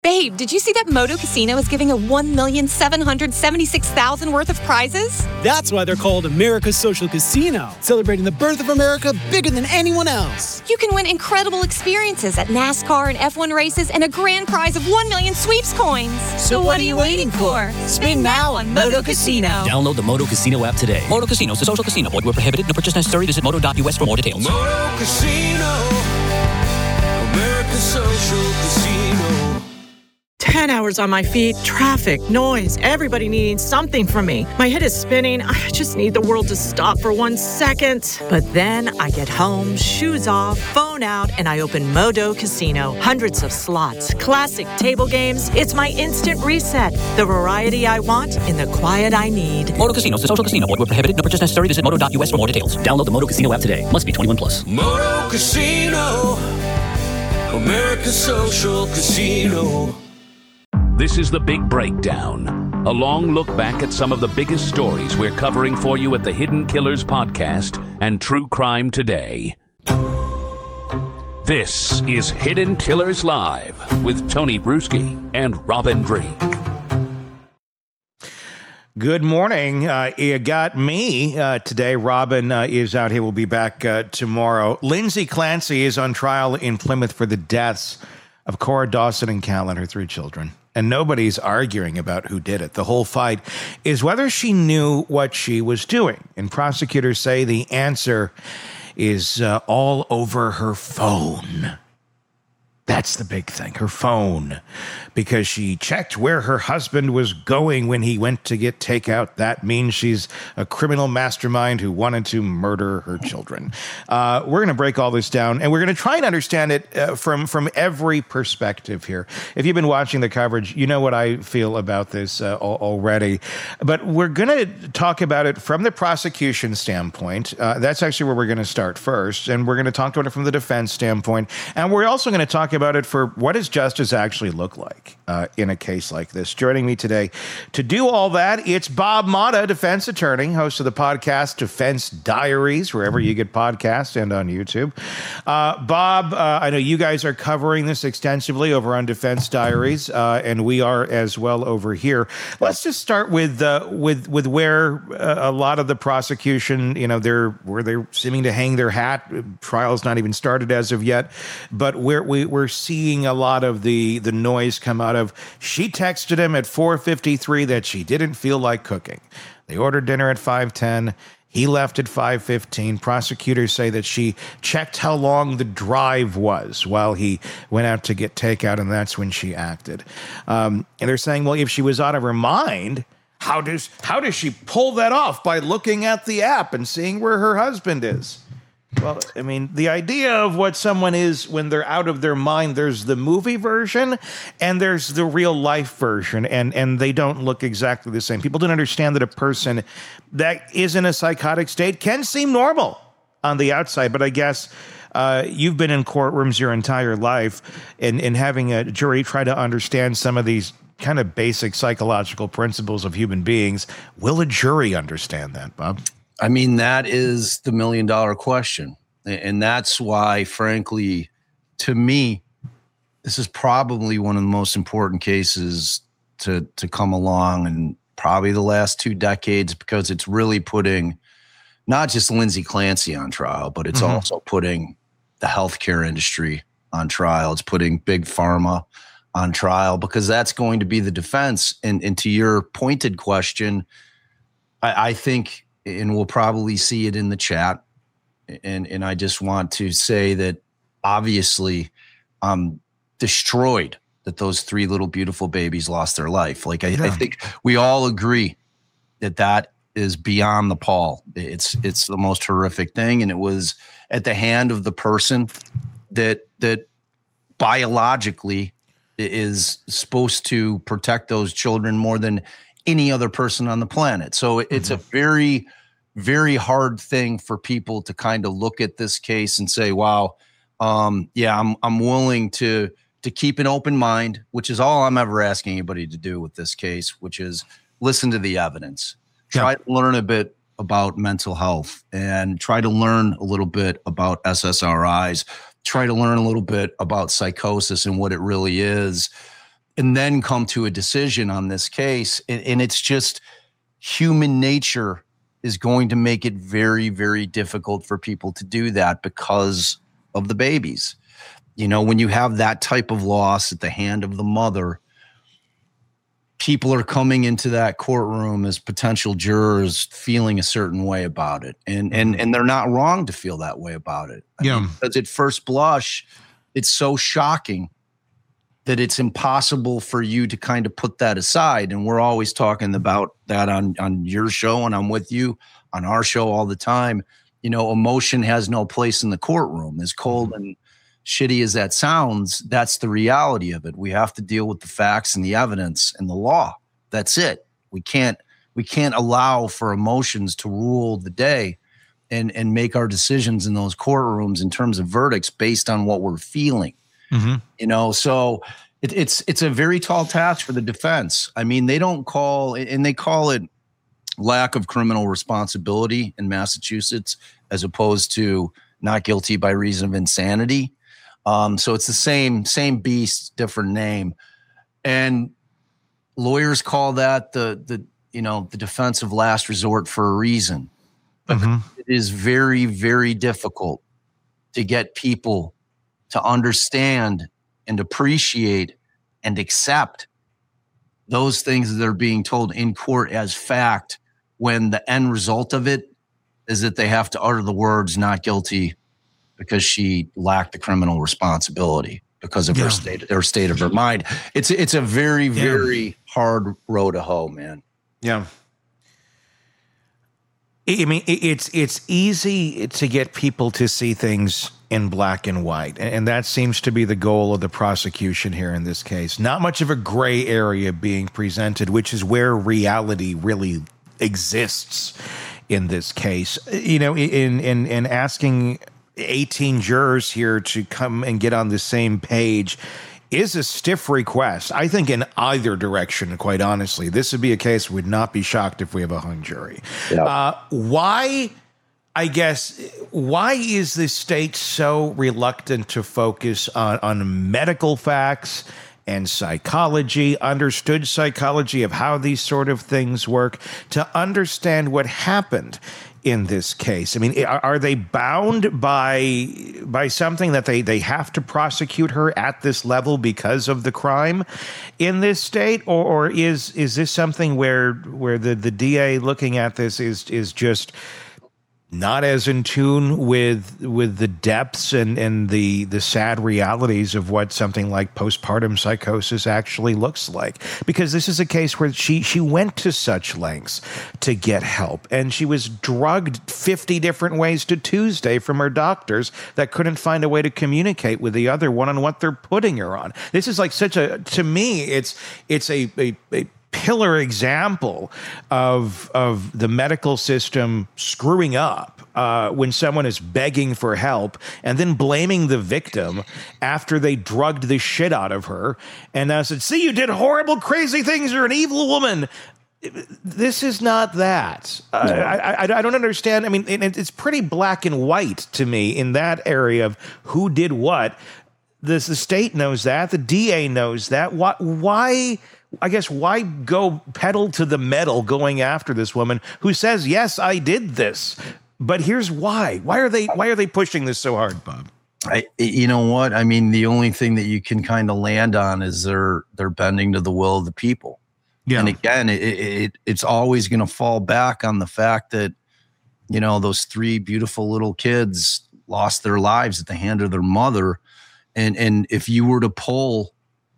Babe, did you see that Moto Casino is giving a $1,776,000 worth of prizes? That's why they're called America's Social Casino, celebrating the birth of America bigger than anyone else. You can win incredible experiences at NASCAR and F1 races and a grand prize of 1 million sweeps coins. So what are you waiting for? Spin now on Moto Casino. Download the Moto Casino app today. Moto Casino is a social casino. Void where prohibited. No purchase necessary. Visit moto.us for more details. Moto Casino, America's Social Casino. 10 hours on my feet, traffic, noise, everybody needing something from me. My head is spinning. I just need the world to stop for 1 second. But then I get home, shoes off, phone out, and I open Moto Casino. Hundreds of slots, classic table games. It's my instant reset. The variety I want in the quiet I need. Moto Casino is a social casino. Void where prohibited. No purchase necessary. Visit moto.us for more details. Download the Moto Casino app today. Must be 21 plus. Moto Casino, America's Social Casino. This is The Big Breakdown, a long look back at some of the biggest stories we're covering for you at the Hidden Killers Podcast and True Crime Today. This is Hidden Killers Live with Tony Bruschi and Robin Drake. Good morning. You got me today. Robin is out here. We'll be back tomorrow. Lindsay Clancy is on trial in Plymouth for the deaths of Cora Dawson and Callan, her 3 children. And nobody's arguing about who did it. The whole fight is whether she knew what she was doing. And prosecutors say the answer is all over her phone. That's the big thing, her phone, because she checked where her husband was going when he went to get takeout. That means she's a criminal mastermind who wanted to murder her children. We're going to break all this down, and we're going to try and understand it from every perspective here. If you've been watching the coverage, you know what I feel about this already. But we're going to talk about it from the prosecution standpoint. That's actually where we're going to start first, and we're going to talk about it from the defense standpoint. And we're also going to talk about it for what does justice actually look like in a case like this. Joining me today to do all that, it's Bob Motta, defense attorney, host of the podcast Defense Diaries, wherever you get podcasts and on YouTube. Bob, I know you guys are covering this extensively over on Defense Diaries, and we are as well over here. Let's just start with where a lot of the prosecution, they're seeming to hang their hat. Trial's not even started as of yet, but we're seeing a lot of the noise come out of, she texted him at 4:53 that she didn't feel like cooking. They ordered dinner at 5:10. He left at 5:15. Prosecutors say that she checked how long the drive was while he went out to get takeout, and that's when she acted. And they're saying, well, if she was out of her mind, how does she pull that off by looking at the app and seeing where her husband is? Well, I mean, the idea of what someone is when they're out of their mind, there's the movie version and there's the real life version, and they don't look exactly the same. People don't understand that a person that is in a psychotic state can seem normal on the outside, but I guess you've been in courtrooms your entire life and having a jury try to understand some of these kind of basic psychological principles of human beings. Will a jury understand that, Bob? I mean, that is the $1 million question. And that's why, frankly, to me, this is probably one of the most important cases to come along in probably the last 2 decades, because it's really putting not just Lindsay Clancy on trial, but it's also putting the healthcare industry on trial. It's putting big pharma on trial, because that's going to be the defense. And to your pointed question, I think, and we'll probably see it in the chat, and I just want to say that obviously I'm destroyed that those 3 little beautiful babies lost their life. Like I think we all agree that is beyond the pall. It's the most horrific thing, and it was at the hand of the person that biologically is supposed to protect those children more than any other person on the planet. So it's a very, very hard thing for people to kind of look at this case and say, wow, I'm willing to keep an open mind, which is all I'm ever asking anybody to do with this case, which is listen to the evidence, try to learn a bit about mental health, and try to learn a little bit about SSRIs, try to learn a little bit about psychosis and what it really is. and then come to a decision on this case. And it's just human nature is going to make it very, very difficult for people to do that because of the babies. You know, when you have that type of loss at the hand of the mother, people are coming into that courtroom as potential jurors feeling a certain way about it. And they're not wrong to feel that way about it. I mean, because at first blush, it's so shocking that it's impossible for you to kind of put that aside. And we're always talking about that on your show, and I'm with you on our show all the time. You know, emotion has no place in the courtroom. As cold and shitty as that sounds, that's the reality of it. We have to deal with the facts and the evidence and the law. That's it. We can't allow for emotions to rule the day and make our decisions in those courtrooms in terms of verdicts based on what we're feeling. You know, so it's a very tall task for the defense. I mean, they call it lack of criminal responsibility in Massachusetts, as opposed to not guilty by reason of insanity. So it's the same beast, different name. And lawyers call that the defense of last resort for a reason. But it is very, very difficult to get people to understand and appreciate and accept those things that are being told in court as fact, when the end result of it is that they have to utter the words not guilty because she lacked the criminal responsibility because of her state of her mind. It's a very, very hard row to hoe, man. Yeah. I mean, it's easy to get people to see things in black and white, and that seems to be the goal of the prosecution here in this case. Not much of a gray area being presented, which is where reality really exists in this case. You know, in asking 18 jurors here to come and get on the same page is a stiff request. I think in either direction, quite honestly. This would be a case we would not be shocked if we have a hung jury. Yeah. Why is the state so reluctant to focus on medical facts and psychology, understood psychology of how these sort of things work, to understand what happened in this case? I mean, are they bound by something that they have to prosecute her at this level because of the crime in this state, or is this something where the DA looking at this is just not as in tune with the depths and the sad realities of what something like postpartum psychosis actually looks like? Because this is a case where she went to such lengths to get help, and she was drugged 50 different ways to Tuesday from her doctors that couldn't find a way to communicate with the other one on what they're putting her on. This is like to me, it's a pillar example of the medical system screwing up when someone is begging for help and then blaming the victim after they drugged the shit out of her and now said, see, you did horrible, crazy things, you're an evil woman. This is not that. I don't understand. I mean, it's pretty black and white to me in that area of who did what. The state knows that. The DA knows that. Why? I guess why go pedal to the metal going after this woman who says, yes, I did this, but here's why. Why are they pushing this so hard, Bob? You know what? I mean, the only thing that you can kind of land on is they're bending to the will of the people. Yeah. And again, it's always going to fall back on the fact that, you know, those 3 beautiful little kids lost their lives at the hand of their mother. And if you were to poll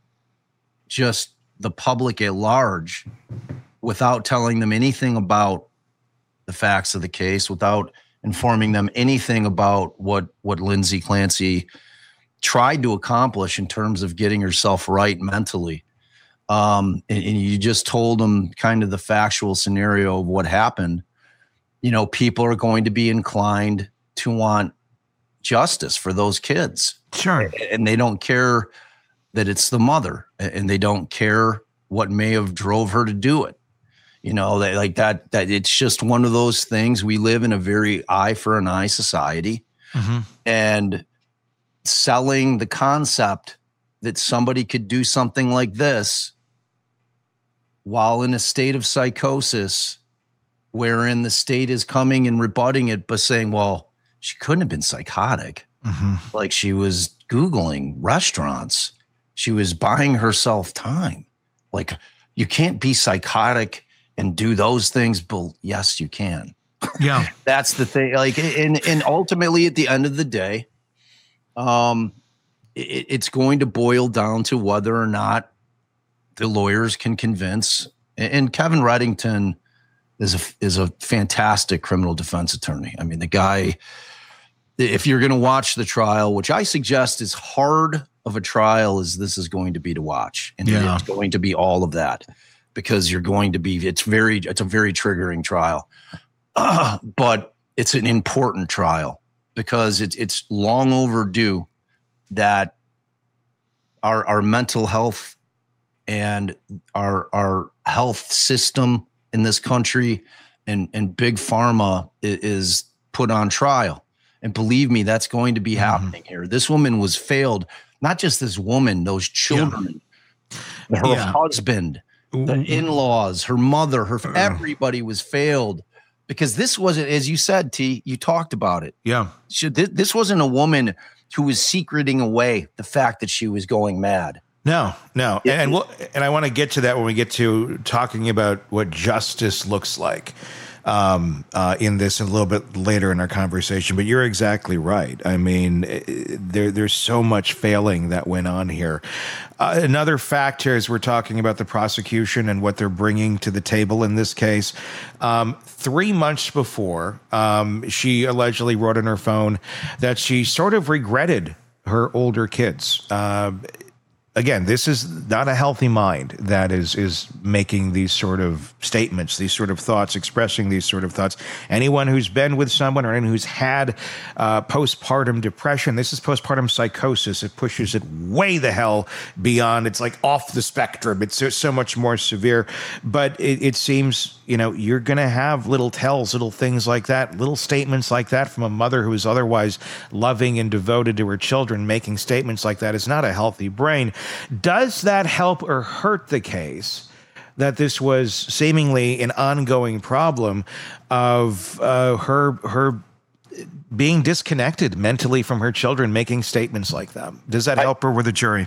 just the public at large without telling them anything about the facts of the case, without informing them anything about what Lindsay Clancy tried to accomplish in terms of getting herself right mentally. And you just told them kind of the factual scenario of what happened. You know, people are going to be inclined to want justice for those kids. Sure. And they don't care that it's the mother, and they don't care what may have drove her to do it. You know, that it's just one of those things. We live in a very eye for an eye society, and selling the concept that somebody could do something like this while in a state of psychosis, wherein the state is coming and rebutting it, but saying, well, she couldn't have been psychotic. Like she was Googling restaurants. She was buying herself time. Like, you can't be psychotic and do those things, but yes, you can. Yeah. That's the thing. Like, and ultimately at the end of the day, it's going to boil down to whether or not the lawyers can convince. And Kevin Reddington is a fantastic criminal defense attorney. I mean, the guy, if you're going to watch the trial, which I suggest is hard of a trial as this is going to be to watch, and it's going to be all of that, because you're going to be, it's a very triggering trial, but it's an important trial because it's long overdue that our mental health and our health system in this country and big pharma is put on trial. And believe me, that's going to be happening here. This woman was failed. Not just this woman, those children, her husband, the in-laws, her mother, everybody was failed, because this wasn't, as you said, T, you talked about it. Yeah. This wasn't a woman who was secreting away the fact that she was going mad. No. And I want to get to that when we get to talking about what justice looks like in this a little bit later in our conversation. But you're exactly right. I mean, there's so much failing that went on here. Another factor, as we're talking about the prosecution and what they're bringing to the table in this case, 3 months before, she allegedly wrote on her phone that she sort of regretted her older kids. Again, this is not a healthy mind that is making these sort of statements, these sort of thoughts, expressing these sort of thoughts. Anyone who's been with someone or anyone who's had postpartum depression, this is postpartum psychosis. It pushes it way the hell beyond. It's like off the spectrum. It's so much more severe. But it seems, you're going to have little tells, little things like that, little statements like that from a mother who is otherwise loving and devoted to her children. Making statements like that is not a healthy brain. Does that help or hurt the case that this was seemingly an ongoing problem of her being disconnected mentally from her children, making statements like that? Does that help her with the jury?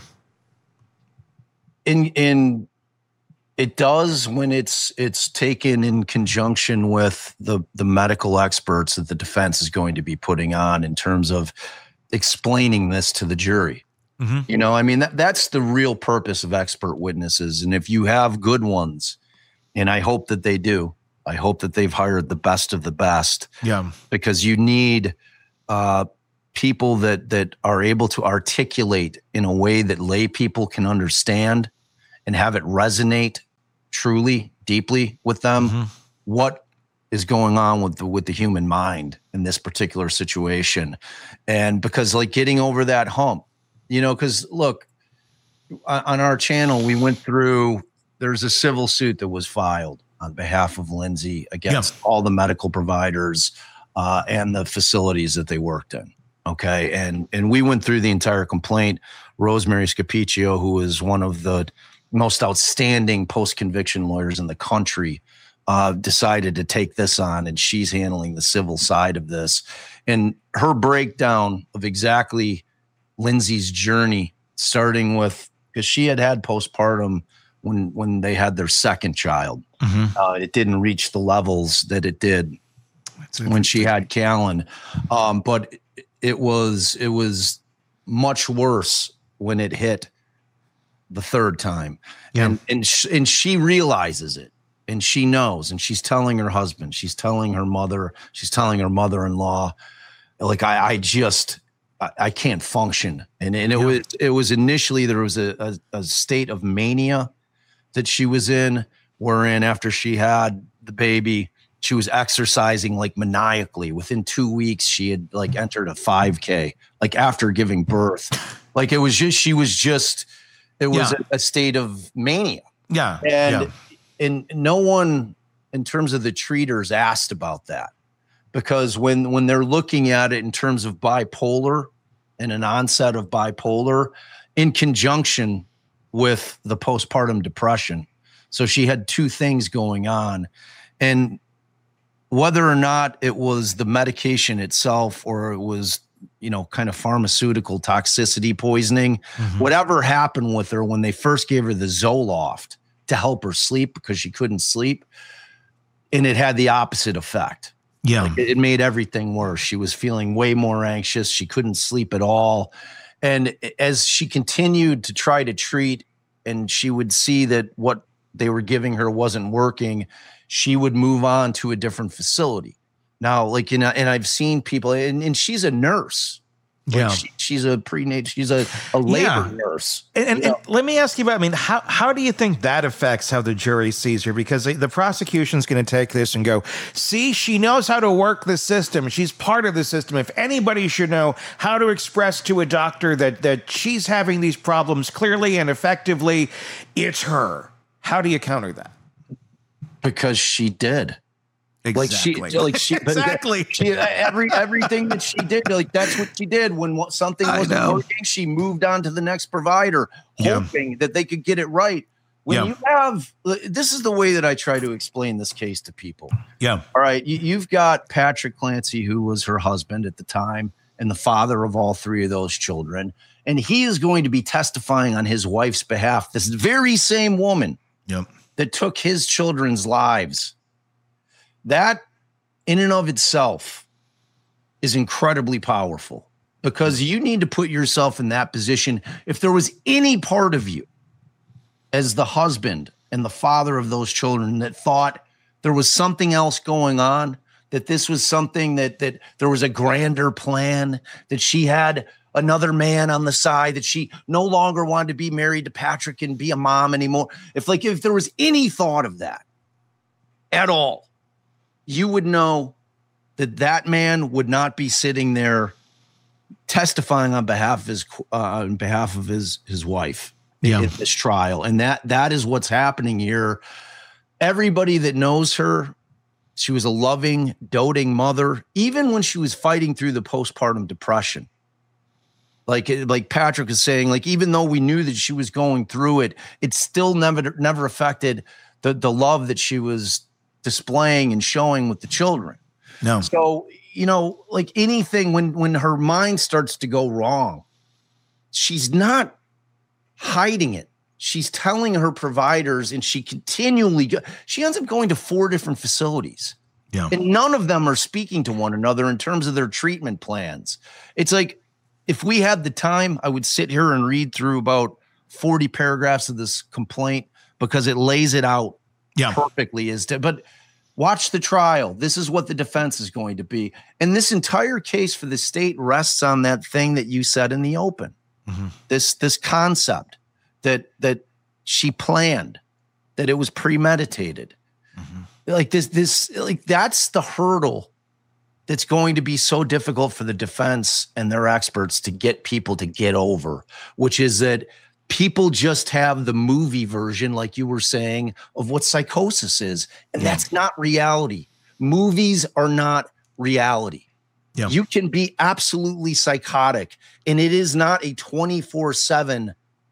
In it does when it's taken in conjunction with the medical experts that the defense is going to be putting on in terms of explaining this to the jury. Mm-hmm. I mean, that's the real purpose of expert witnesses. And if you have good ones, and I hope that they do, I hope that they've hired the best of the best. Yeah. Because you need people that are able to articulate in a way that lay people can understand and have it resonate truly, deeply with them. What is going on with the human mind in this particular situation. And because getting over that hump, because look, on our channel, we went through, there's a civil suit that was filed on behalf of Lindsay against all the medical providers and the facilities that they worked in. Okay. And we went through the entire complaint. Rosemary Scapiccio, who is one of the most outstanding post-conviction lawyers in the country, decided to take this on, and she's handling the civil side of this. And her breakdown of exactly Lindsay's journey, starting with, because she had postpartum when they had their second child. It didn't reach the levels that it did when she had Callan, but it was much worse when it hit the third time. And she realizes it, and she knows, and she's telling her husband, she's telling her mother, she's telling her mother-in-law, I can't function. And it was initially, there was a state of mania that she was in, wherein after she had the baby, she was exercising maniacally. Within 2 weeks, she had entered a 5K, after giving birth. It was a state of mania. Yeah. And no one in terms of the treaters asked about that. Because when they're looking at it in terms of bipolar and an onset of bipolar, in conjunction with the postpartum depression. So she had two things going on. And whether or not it was the medication itself or it was, kind of pharmaceutical toxicity poisoning, whatever happened with her when they first gave her the Zoloft to help her sleep because she couldn't sleep, and it had the opposite effect. Yeah. Like it made everything worse. She was feeling way more anxious. She couldn't sleep at all. And as she continued to try to treat, and she would see that what they were giving her wasn't working, she would move on to a different facility. Now, and I've seen people, and she's a nurse. Yeah. She's a prenatal, she's a labor nurse. And let me ask you about, how do you think that affects how the jury sees her? Because the prosecution's going to take this and go, see, she knows how to work the system. She's part of the system. If anybody should know how to express to a doctor that she's having these problems clearly and effectively, it's her. How do you counter that? Because she did. Exactly. Exactly. Everything that she did, that's what she did. When something wasn't working, she moved on to the next provider, hoping that they could get it right. When you have, this is the way that I try to explain this case to people. Yeah. All right. You've got Patrick Clancy, who was her husband at the time and the father of all three of those children. And he is going to be testifying on his wife's behalf. This very same woman that took his children's lives. That in and of itself is incredibly powerful, because you need to put yourself in that position. If there was any part of you as the husband and the father of those children that thought there was something else going on, that this was something that there was a grander plan, that she had another man on the side, that she no longer wanted to be married to Patrick and be a mom anymore. If there was any thought of that at all, you would know that man would not be sitting there testifying on behalf of his wife in this trial. And that is what's happening here. Everybody that knows her, she was a loving, doting mother, even when she was fighting through the postpartum depression. Like Patrick is saying, even though we knew that she was going through it, it still never affected the love that she was displaying and showing with the children. No. So, anything, when her mind starts to go wrong, she's not hiding it. She's telling her providers, and she continually she ends up going to 4 different facilities. Yeah. And none of them are speaking to one another in terms of their treatment plans. It's like, if we had the time, I would sit here and read through about 40 paragraphs of this complaint, because it lays it out perfectly. But watch the trial. This is what the defense is going to be. And this entire case for the state rests on that thing that you said in the open. Mm-hmm. This concept that she planned, that it was premeditated. Mm-hmm. That's the hurdle that's going to be so difficult for the defense and their experts to get people to get over, which is that people just have the movie version, like you were saying, of what psychosis is. And that's not reality. Movies are not reality. Yeah. You can be absolutely psychotic, and it is not a 24/7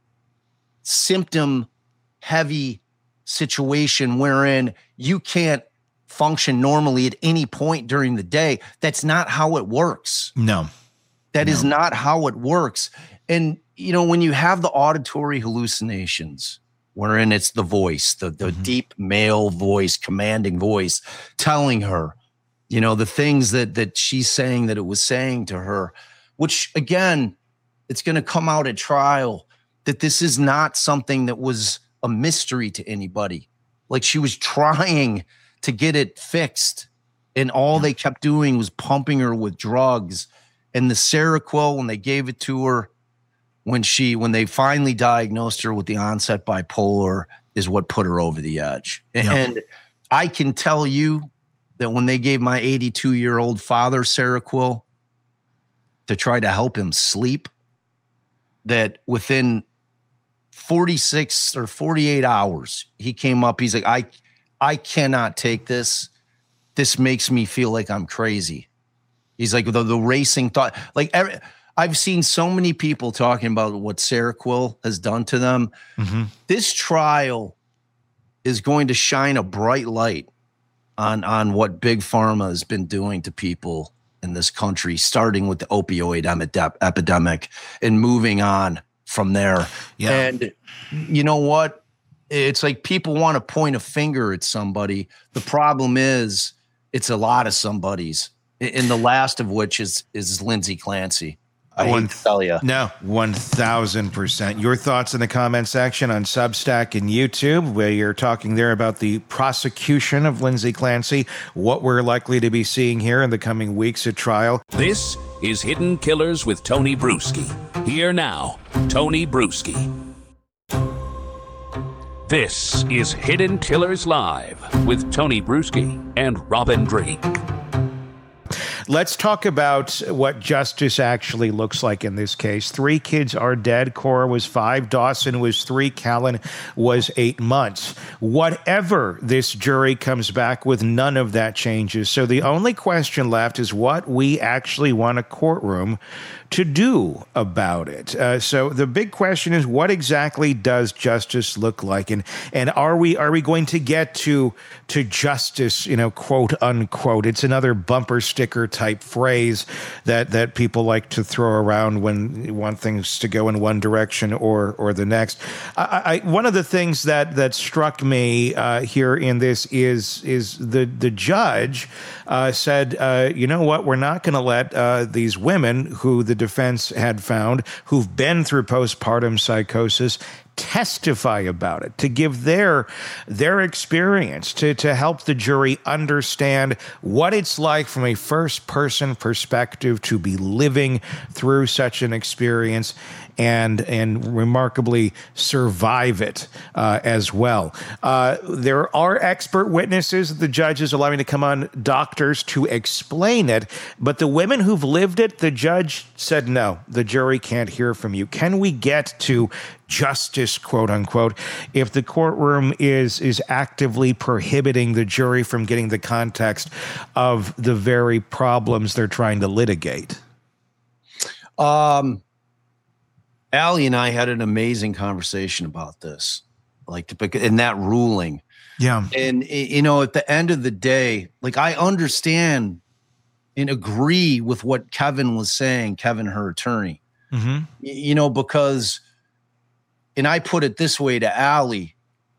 symptom heavy situation wherein you can't function normally at any point during the day. That's not how it works. No. That is not how it works. And, when you have the auditory hallucinations, wherein it's the voice, the deep male voice, commanding voice, telling her, the things that she's saying that it was saying to her, which, again, it's going to come out at trial that this is not something that was a mystery to anybody. Like, she was trying to get it fixed, and all they kept doing was pumping her with drugs. And the Seroquel, when they gave it to her, when they finally diagnosed her with the onset bipolar, is what put her over the edge. And I can tell you that when they gave my 82-year-old father Seroquel to try to help him sleep, that within 46 or 48 hours, he came up, he's like, I cannot take this. This makes me feel like I'm crazy. He's like, the racing thought, I've seen so many people talking about what Seroquel has done to them. This trial is going to shine a bright light on what Big Pharma has been doing to people in this country, starting with the opioid epidemic and moving on from there. Yeah. And you know what? It's like people want to point a finger at somebody. The problem is it's a lot of somebodies, and the last of which is Lindsay Clancy. I hate to tell you. No, 1,000%. Your thoughts in the comment section on Substack and YouTube, where you're talking there about the prosecution of Lindsay Clancy, what we're likely to be seeing here in the coming weeks at trial. This is Hidden Killers with Tony Bruschi. Here now, Tony Bruschi. This is Hidden Killers Live with Tony Bruschi and Robin Drake. Let's talk about what justice actually looks like in this case. 3 kids are dead. Cora was 5. Dawson was 3. Callan was 8 months. Whatever this jury comes back with, none of that changes. So the only question left is what we actually want a courtroom to do about it. So the big question is, what exactly does justice look like? And are we going to get to justice, quote unquote? It's another bumper sticker type phrase that people like to throw around when you want things to go in one direction or the next. One of the things that struck me here in this is the judge said, you know what, we're not going to let these women who the defense had found, who've been through postpartum psychosis, testify about it, to give their experience, to help the jury understand what it's like from a first-person perspective to be living through such an experience and remarkably survive it as well. There are expert witnesses that the judge is allowing to come on, doctors to explain it, but the women who've lived it, the judge said, no, the jury can't hear from you. Can we get to justice, quote unquote, if the courtroom is actively prohibiting the jury from getting the context of the very problems they're trying to litigate? Allie and I had an amazing conversation about this, in that ruling. Yeah. And, at the end of the day, I understand and agree with what Kevin was saying, Kevin, her attorney, because, and I put it this way to Allie,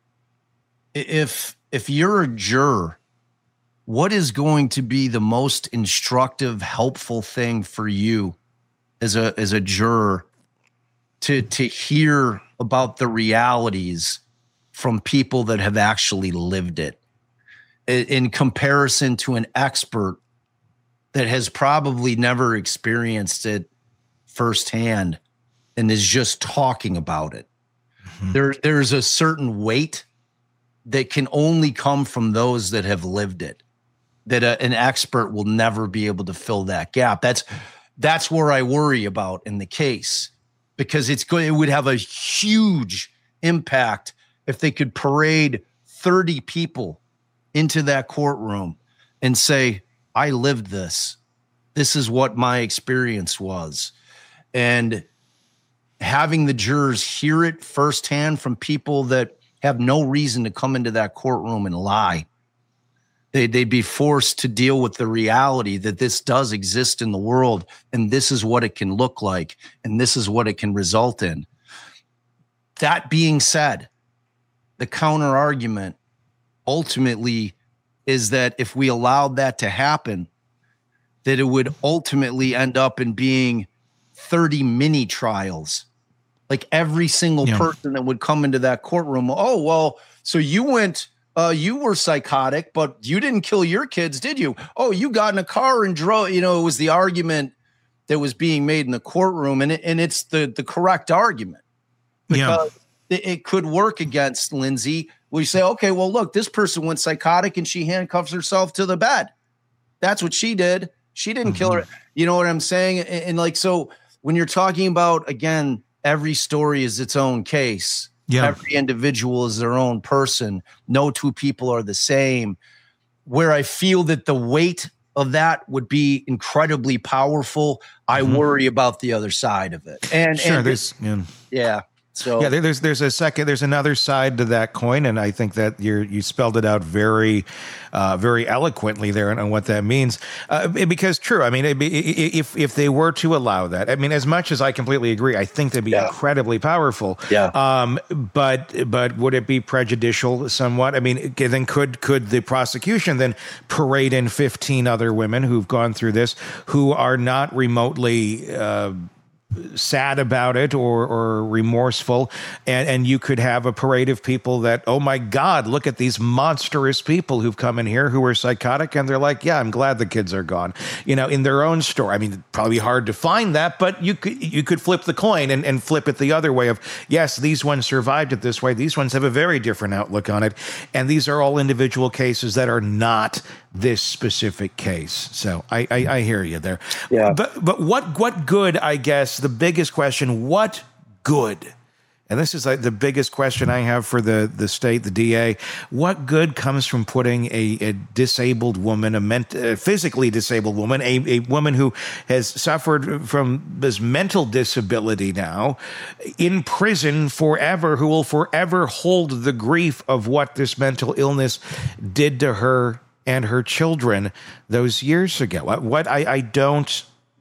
if you're a juror, what is going to be the most instructive, helpful thing for you as a juror to hear about the realities from people that have actually lived it, in comparison to an expert that has probably never experienced it firsthand and is just talking about it? There's a certain weight that can only come from those that have lived it, that an expert will never be able to fill that gap. That's where I worry about in the case, because it would have a huge impact if they could parade 30 people into that courtroom and say, I lived this. This is what my experience was. And having the jurors hear it firsthand from people that have no reason to come into that courtroom and lie. They'd be forced to deal with the reality that this does exist in the world, and this is what it can look like, and this is what it can result in. That being said, the counter argument ultimately is that if we allowed that to happen, that it would ultimately end up in being 30 mini trials. Like every single person that would come into that courtroom, oh, well, so you went... you were psychotic, but you didn't kill your kids, did you? Oh, you got in a car and drove. It was the argument that was being made in the courtroom, and it's the correct argument, because it could work against Lindsay. We say, okay, well, look, this person went psychotic and she handcuffs herself to the bed. That's what she did. She didn't kill her. You know what I'm saying? And so when you're talking about, again, every story is its own case. Yeah. Every individual is their own person. No two people are the same. Where I feel that the weight of that would be incredibly powerful. I worry about the other side of it. And sure, and there's So yeah, there's another side to that coin, and I think that you spelled it out very eloquently there on what that means. Because true, I mean, if they were to allow that, I mean, as much as I completely agree, I think they'd be incredibly powerful. Yeah. But would it be prejudicial somewhat? I mean, then could the prosecution then parade in 15 other women who've gone through this who are not remotely sad about it or remorseful, and you could have a parade of people that, oh my God, look at these monstrous people who've come in here who are psychotic, and they're like, yeah, I'm glad the kids are gone, in their own story. I mean, it'd probably hard to find that, but you could flip the coin and flip it the other way of, yes, these ones survived it this way, these ones have a very different outlook on it, and these are all individual cases that are not this specific case. So I hear you there. Yeah. But what good, I guess, the biggest question, what good? And this is like the biggest question I have for the state, the DA. What good comes from putting a disabled woman, a physically disabled woman, a woman who has suffered from this mental disability now, in prison forever, who will forever hold the grief of what this mental illness did to her and her children those years ago? What I don't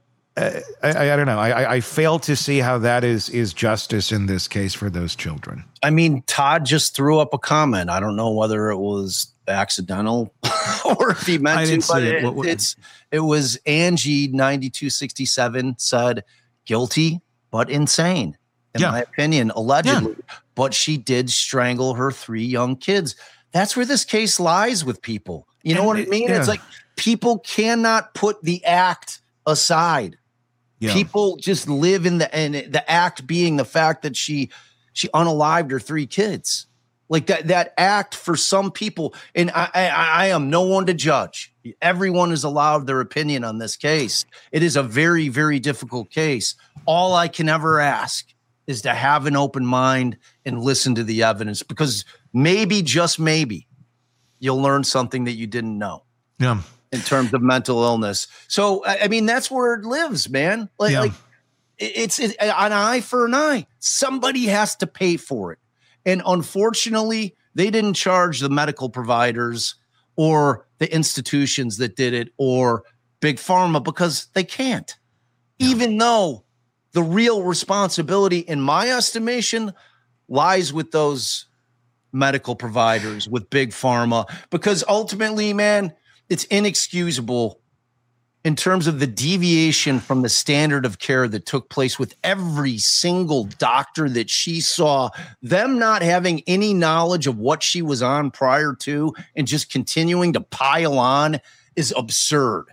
know. I fail to see how that is justice in this case for those children. I mean, Todd just threw up a comment. I don't know whether it was accidental or if he meant to, but it was Angie 9267 said guilty but insane, in my opinion, allegedly. Yeah. But she did strangle her 3 young kids. That's where this case lies with people. You know what I mean? Yeah. It's like people cannot put the act aside. Yeah. People just live in the act being the fact that she unalived her 3 kids. Like that act for some people, and I am no one to judge. Everyone is allowed their opinion on this case. It is a very, very difficult case. All I can ever ask is to have an open mind and listen to the evidence, because maybe, just maybe, you'll learn something that you didn't know. Yeah. In terms of mental illness. So, I mean, that's where it lives, man. Like it's an eye for an eye. Somebody has to pay for it. And unfortunately, they didn't charge the medical providers or the institutions that did it or Big Pharma, because they can't. Yeah. Even though the real responsibility, in my estimation, lies with those medical providers, with Big Pharma, because ultimately, man, it's inexcusable in terms of the deviation from the standard of care that took place with every single doctor that she saw, them not having any knowledge of what she was on prior to and just continuing to pile on is absurd.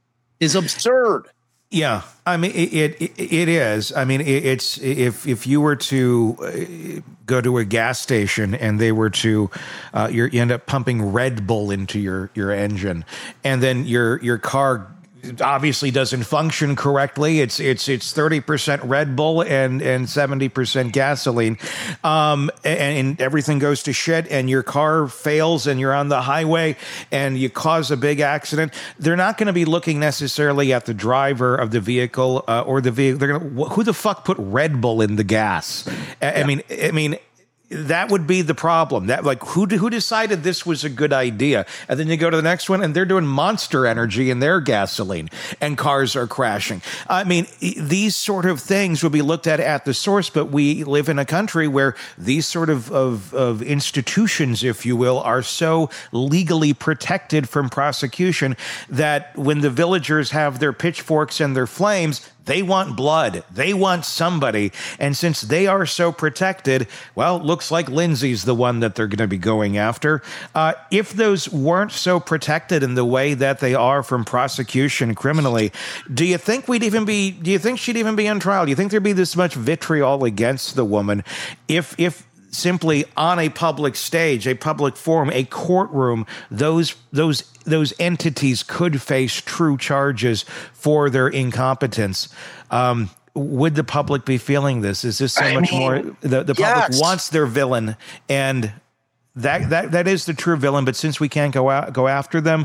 Yeah, I mean, it is. I mean, it's if you were to go to a gas station and they were to you end up pumping Red Bull into your engine, and then your car obviously doesn't function correctly. It's 30% Red Bull and 70% gasoline, and everything goes to shit, and your car fails, and you're on the highway, and you cause a big accident. They're not going to be looking necessarily at the driver of the vehicle or the vehicle. They're going to, who the fuck put Red Bull in the gas? I mean. That would be the problem. That, like, who decided this was a good idea? And then you go to the next one, and they're doing Monster Energy in their gasoline, and cars are crashing. I mean, these sort of things will be looked at the source, but we live in a country where these sort of institutions, if you will, are so legally protected from prosecution that when the villagers have their pitchforks and their flames, they want blood. They want somebody. And since they are so protected, well, looks like Lindsay's the one that they're going to be going after. If those weren't so protected in the way that they are from prosecution criminally, do you think she'd even be on trial? Do you think there'd be this much vitriol against the woman if simply on a public stage, a public forum, a courtroom, those entities could face true charges for their incompetence? Would the public be feeling this? Is this so much more? The public wants their villain, and that is the true villain. But since we can't go after them,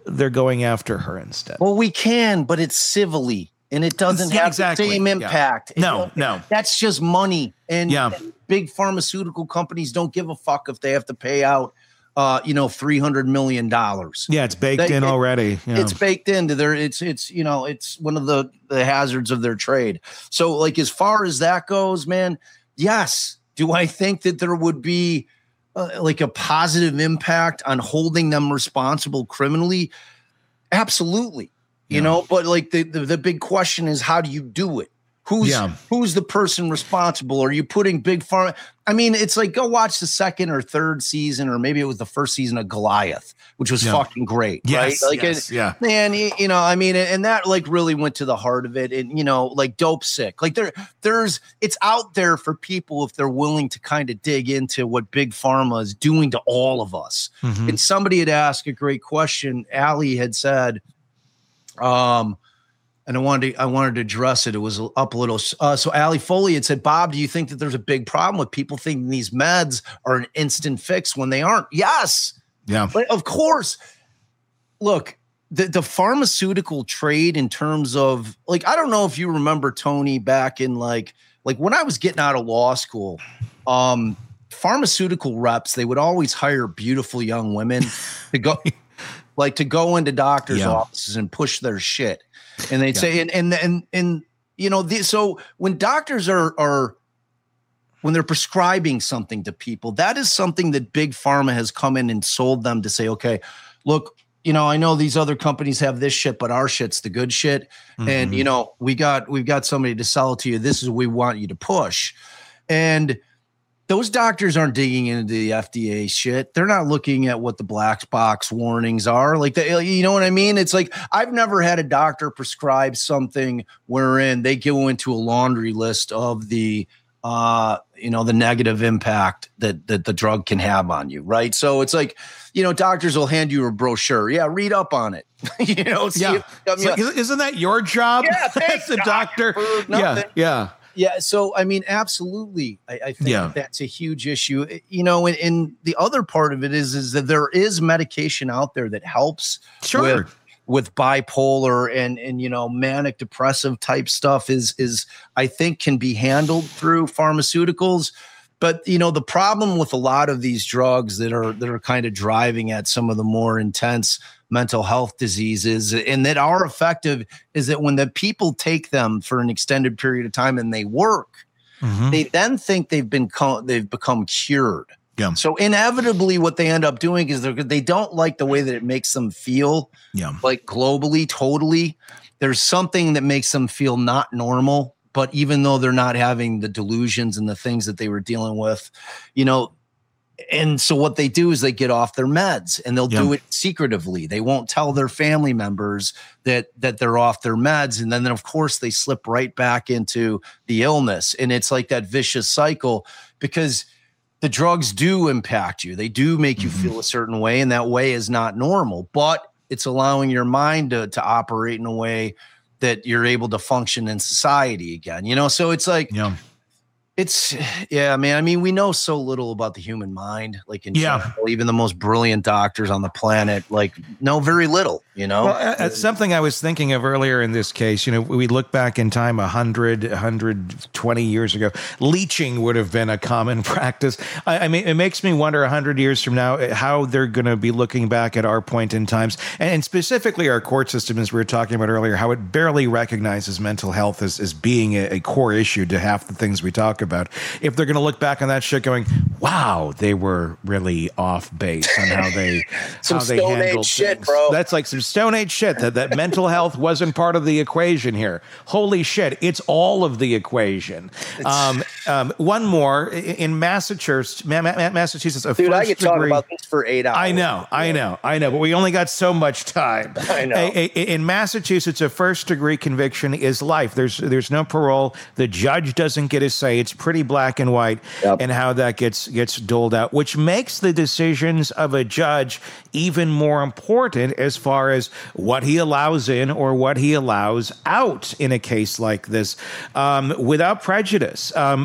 they're going after her instead. Well, we can, but it's civilly, and it doesn't have the same impact. No. That's just money. And big pharmaceutical companies don't give a fuck if they have to pay out $300 million. Yeah, it's baked in already. It's baked into their, it's one of the hazards of their trade. So like, as far as that goes, man, yes. Do I think that there would be like a positive impact on holding them responsible criminally? Absolutely. You know, but like the big question is, how do you do it? Who's the person responsible? Are you putting big pharma? I mean, it's like, go watch the second or third season, or maybe it was the first season of Goliath, which was fucking great. Yes, right? Like, man, I mean, and that like really went to the heart of it. And, like Dope Sick, like it's out there for people if they're willing to kind of dig into what big pharma is doing to all of us. Mm-hmm. And somebody had asked a great question. Allie had said, and I wanted to address it. It was up a little. So Allie Foley had said, Bob, do you think that there's a big problem with people thinking these meds are an instant fix when they aren't? Yes. Yeah. But of course, look, the pharmaceutical trade in terms of like, I don't know if you remember, Tony, back in like when I was getting out of law school, pharmaceutical reps, they would always hire beautiful young women to go into doctors' offices and push their shit. And they'd say, so when doctors are when they're prescribing something to people, that is something that big pharma has come in and sold them to say, okay, look, I know these other companies have this shit, but our shit's the good shit. Mm-hmm. And, we've got somebody to sell it to you. This is what we want you to push. And those doctors aren't digging into the FDA shit. They're not looking at what the black box warnings are. Like, you know what I mean? It's like, I've never had a doctor prescribe something wherein they go into a laundry list of the negative impact that the drug can have on you. Right. So it's like, doctors will hand you a brochure. Yeah. Read up on it. Isn't that your job? Yeah. As a doctor. Yeah. Yeah. So, I mean, absolutely. I think that's a huge issue, and the other part of it is that there is medication out there that helps with bipolar and manic depressive type stuff is I think can be handled through pharmaceuticals. But, the problem with a lot of these drugs that are kind of driving at some of the more intense mental health diseases and that are effective is that when the people take them for an extended period of time and they work, they then think they've become cured. Yeah. So inevitably what they end up doing is they don't like the way that it makes them feel, like globally, totally. There's something that makes them feel not normal. But even though they're not having the delusions and the things that they were dealing with, and so what they do is they get off their meds and they'll do it secretively. They won't tell their family members that they're off their meds. And then of course they slip right back into the illness. And it's like that vicious cycle because the drugs do impact you. They do make you feel a certain way. And that way is not normal, but it's allowing your mind to operate in a way that you're able to function in society again, So it's like, man. I mean, we know so little about the human mind, like in general, even the most brilliant doctors on the planet, like know very little, Well, something I was thinking of earlier in this case, we look back in time 120 years ago, leeching would have been a common practice. I mean, it makes me wonder 100 years from now, how they're going to be looking back at our point in times and specifically our court system, as we were talking about earlier, how it barely recognizes mental health as being a core issue to half the things we talk about. If they're going to look back on that shit going, wow, they were really off base on how they handled shit, bro. That's like some Stone Age shit that mental health wasn't part of the equation here. Holy shit, it's all of the equation. One more in Massachusetts, a dude, I could degree, talk about this for 8 hours. I know, but we only got so much time. I know. In Massachusetts, a first degree conviction is life. There's no parole. The judge doesn't get a say. It's pretty black and white, and how that gets doled out, which makes the decisions of a judge even more important as far as what he allows in or what he allows out in a case like this, without prejudice.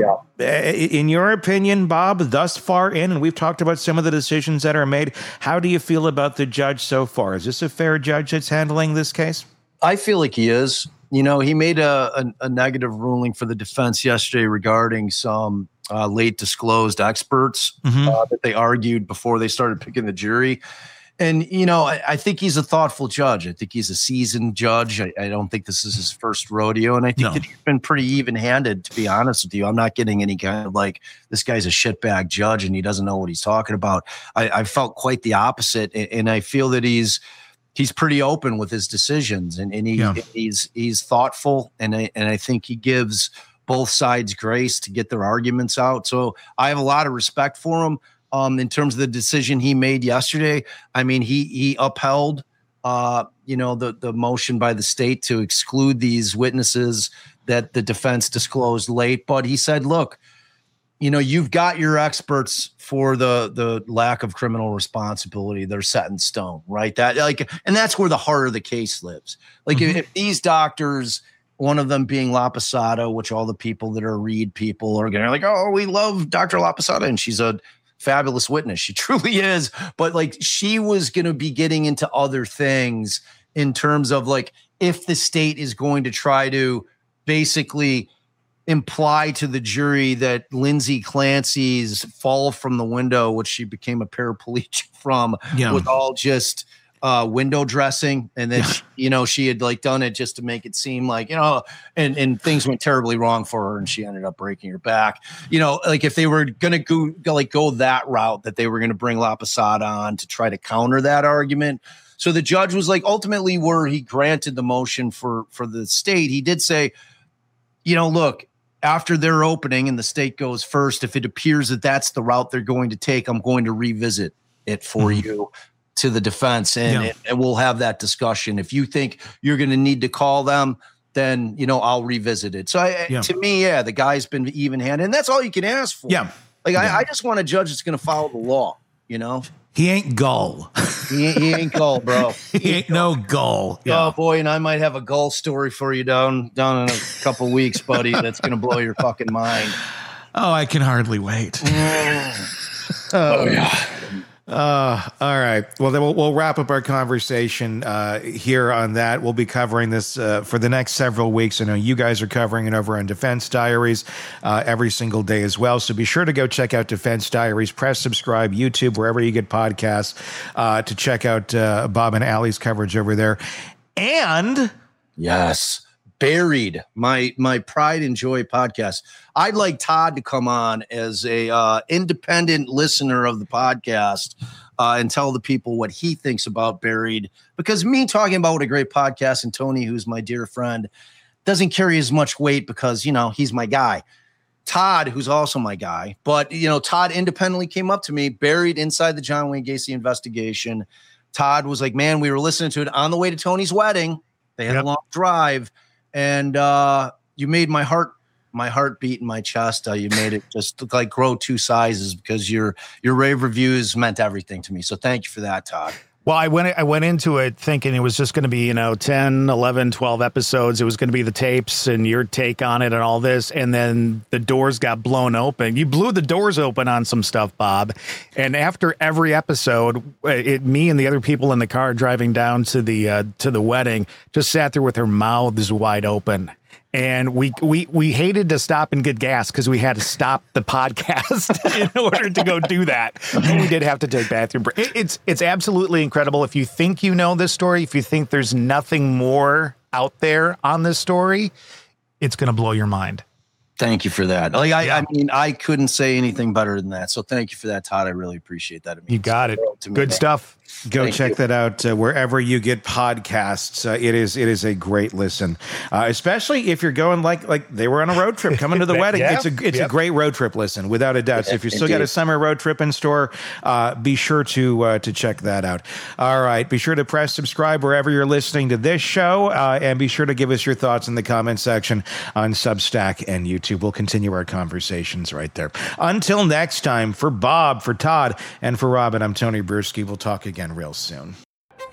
In your opinion, Bob, thus far in, and we've talked about some of the decisions that are made, how do you feel about the judge so far? Is this a fair judge that's handling this case? I feel like he is. You know, he made a negative ruling for the defense yesterday regarding some late disclosed experts that they argued before they started picking the jury. And, you know, I think he's a thoughtful judge. I think he's a seasoned judge. I don't think this is his first rodeo. And I think that he's been pretty even-handed, to be honest with you. I'm not getting any kind of like, this guy's a shitbag judge and he doesn't know what he's talking about. I felt quite the opposite. And I feel that he's pretty open with his decisions, and he's thoughtful. And I think he gives both sides grace to get their arguments out. So I have a lot of respect for him. In terms of the decision he made yesterday, I mean, he upheld, the motion by the state to exclude these witnesses that the defense disclosed late. But he said, look, you know, you've got your experts for the lack of criminal responsibility. They're set in stone, right? And that's where the heart of the case lives. Like if these doctors, one of them being La Posada, which all the people that are Reed people are going to like, oh, we love Dr. La Posada, and she's a fabulous witness. She truly is. But like, she was going to be getting into other things in terms of like, if the state is going to try to basically imply to the jury that Lindsay Clancy's fall from the window, which she became a paraplegic from, was all just window dressing, and then she had like done it just to make it seem like, and things went terribly wrong for her, and she ended up breaking her back. Like if they were gonna go that route, that they were gonna bring La Posada on to try to counter that argument. So the judge was like, ultimately, where he granted the motion for the state, he did say, look, after their opening and the state goes first, if it appears that that's the route they're going to take, I'm going to revisit it for you to the defense, and we'll have that discussion. If you think you're going to need to call them, then, I'll revisit it. So to me, the guy's been even-handed, and that's all you can ask for. I just want a judge that's going to follow the law, He ain't Gull. He ain't Gull, bro. He ain't no Gull. Oh, boy, and I might have a Gull story for you down in a couple weeks, buddy, that's going to blow your fucking mind. Oh, I can hardly wait. All right. Well, then we'll wrap up our conversation here on that. We'll be covering this for the next several weeks. I know you guys are covering it over on Defense Diaries every single day as well. So be sure to go check out Defense Diaries. Press subscribe, YouTube, wherever you get podcasts, to check out Bob and Allie's coverage over there. And yes, Buried, my Pride and Joy podcast. I'd like Todd to come on as a independent listener of the podcast and tell the people what he thinks about Buried, because me talking about what a great podcast, and Tony, who's my dear friend, doesn't carry as much weight because, he's my guy. Todd, who's also my guy, but, Todd independently came up to me, Buried, inside the John Wayne Gacy investigation. Todd was like, man, we were listening to it on the way to Tony's wedding. They had a long drive. And you made my heart beat in my chest. You made it just look like grow 2 sizes, because your rave reviews meant everything to me. So thank you for that, Todd. Well, I went into it thinking it was just going to be, 10, 11, 12 episodes. It was going to be the tapes and your take on it and all this. And then the doors got blown open. You blew the doors open on some stuff, Bob. And after every episode, me and the other people in the car driving down to the wedding just sat there with our mouths wide open. And we hated to stop and get gas because we had to stop the podcast in order to go do that. And we did have to take bathroom break. It's absolutely incredible. If you think you know this story, if you think there's nothing more out there on this story, it's going to blow your mind. Thank you for that. I mean, I couldn't say anything better than that. So thank you for that, Todd. I really appreciate that. You got it. Good stuff. Go check that out wherever you get podcasts. It is a great listen, especially if you're going like they were on a road trip coming to the wedding. It's a great road trip listen, without a doubt. So if you still got a summer road trip in store, be sure to check that out. All right, be sure to press subscribe wherever you're listening to this show, and be sure to give us your thoughts in the comment section on Substack and YouTube. We'll continue our conversations right there. Until next time, for Bob, for Todd, and for Robin, I'm Tony Bruschi. We'll talk again real soon.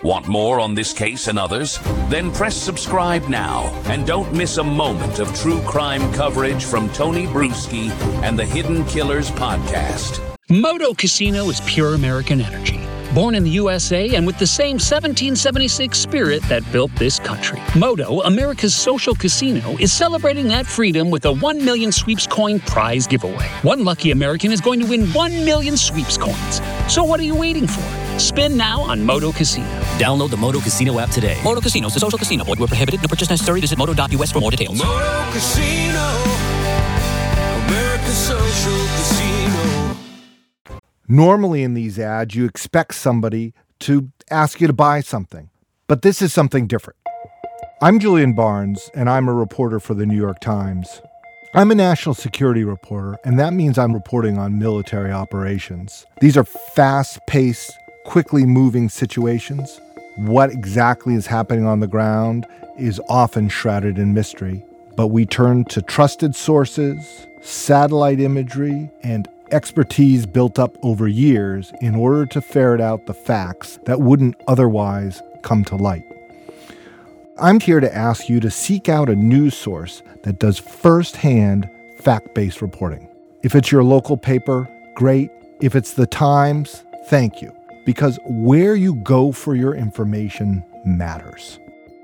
Want more on this case and others? Then press subscribe now and don't miss a moment of true crime coverage from Tony Bruschi and the Hidden Killers podcast. Moto Casino is pure American energy. Born in the USA and with the same 1776 spirit that built this country. Moto, America's social casino, is celebrating that freedom with a 1 million sweeps coin prize giveaway. One lucky American is going to win 1 million sweeps coins. So what are you waiting for? Spin now on Moto Casino. Download the Moto Casino app today. Moto Casino is a social casino. Void where prohibited. No purchase necessary. Visit moto.us for more details. Moto Casino, America's social casino. Normally in these ads, you expect somebody to ask you to buy something, but this is something different. I'm Julian Barnes, and I'm a reporter for the New York Times. I'm a national security reporter, and that means I'm reporting on military operations. These are fast-paced, quickly moving situations. What exactly is happening on the ground is often shrouded in mystery, but we turn to trusted sources, satellite imagery, and expertise built up over years in order to ferret out the facts that wouldn't otherwise come to light. I'm here to ask you to seek out a news source that does first-hand fact-based reporting. If it's your local paper, great. If it's the Times, thank you. Because where you go for your information matters.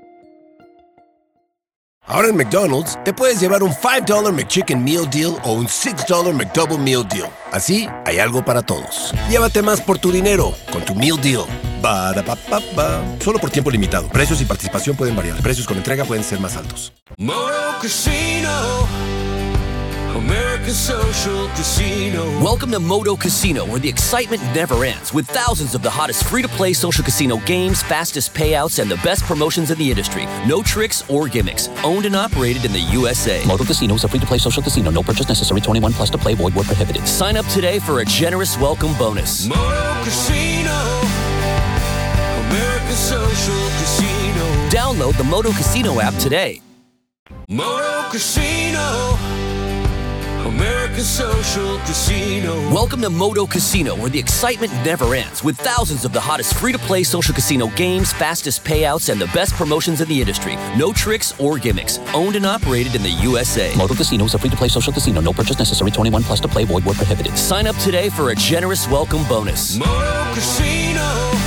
Ahora en McDonald's, te puedes llevar un $5 McChicken Meal Deal o un $6 McDouble Meal Deal. Así, hay algo para todos. Llévate más por tu dinero con tu Meal Deal. Ba-da-ba-ba-ba. Solo por tiempo limitado. Precios y participación pueden variar. Precios con entrega pueden ser más altos. Moto Casino, America's social casino. Welcome to Moto Casino, where the excitement never ends, with thousands of the hottest free-to-play social casino games, fastest payouts, and the best promotions in the industry. No tricks or gimmicks. Owned and operated in the USA. Moto Casino is a free-to-play social casino. No purchase necessary. 21 plus to play. Void where prohibited. Sign up today for a generous welcome bonus. Moto Casino, America's social casino. Download the Moto Casino app today. Moto Casino, America's social casino. Welcome to Moto Casino, where the excitement never ends, with thousands of the hottest free-to-play social casino games, fastest payouts, and the best promotions in the industry. No tricks or gimmicks. Owned and operated in the USA. Moto Casino is a free-to-play social casino. No purchase necessary. 21 plus to play. Void where prohibited. Sign up today for a generous welcome bonus. Moto Casino,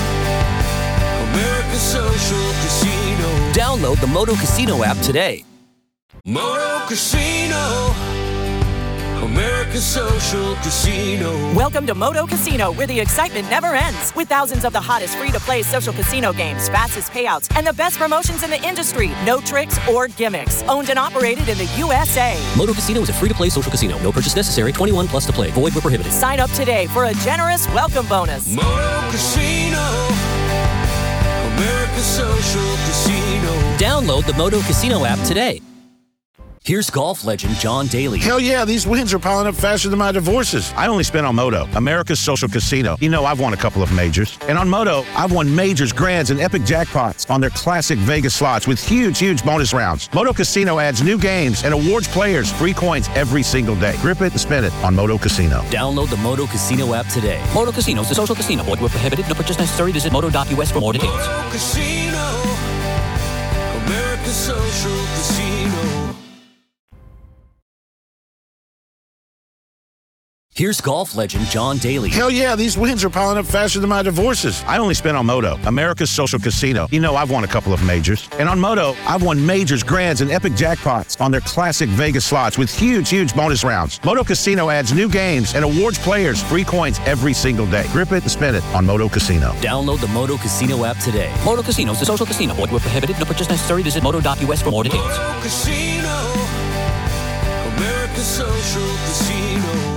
America's social casino. Download the Moto Casino app today. Moto Casino, America's social casino. Welcome to Moto Casino, where the excitement never ends. With thousands of the hottest free-to-play social casino games, fastest payouts, and the best promotions in the industry. No tricks or gimmicks. Owned and operated in the USA. Moto Casino is a free-to-play social casino. No purchase necessary. 21 plus to play. Void where prohibited. Sign up today for a generous welcome bonus. Moto Casino, America's social casino. Download the Moto Casino app today. Here's golf legend John Daly. Hell yeah, these wins are piling up faster than my divorces. I only spin on Moto, America's social casino. You know, I've won a couple of majors. And on Moto, I've won majors, grands, and epic jackpots on their classic Vegas slots with huge bonus rounds. Moto Casino adds new games and awards players free coins every single day. Grip it and spin it on Moto Casino. Download the Moto Casino app today. Moto Casino is a social casino. Void where prohibited. No purchase necessary. Visit moto.us for more details. Moto Casino, America's social casino. Here's golf legend John Daly. Hell yeah, these wins are piling up faster than my divorces. I only spin on Moto, America's social casino. You know, I've won a couple of majors. And on Moto, I've won majors, grands, and epic jackpots on their classic Vegas slots with huge bonus rounds. Moto Casino adds new games and awards players free coins every single day. Grip it and spin it on Moto Casino. Download the Moto Casino app today. Moto Casino is a social casino. Void where prohibited. No purchase necessary. Visit moto.us for more details. Moto Casino, America's social casino.